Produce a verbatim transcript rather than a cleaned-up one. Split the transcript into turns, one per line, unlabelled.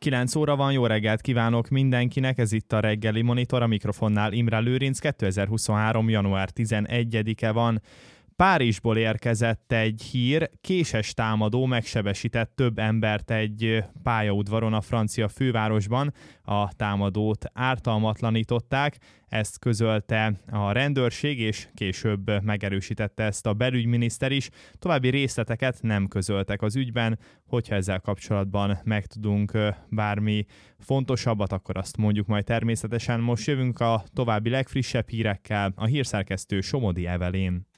kilenc óra van, jó reggelt kívánok mindenkinek, ez itt a reggeli monitor, a mikrofonnál Imre Lőrinc, kétezer-huszonhárom. január tizenegyedike van. Párizsból érkezett egy hír, késes támadó megsebesített több embert egy pályaudvaron a francia fővárosban, a támadót ártalmatlanították, ezt közölte a rendőrség, és később megerősítette ezt a belügyminiszter is. További részleteket nem közöltek az ügyben, hogyha ezzel kapcsolatban megtudunk bármi fontosabbat, akkor azt mondjuk majd természetesen. Most jövünk a további legfrissebb hírekkel, a hírszerkesztő Somodi Evelén.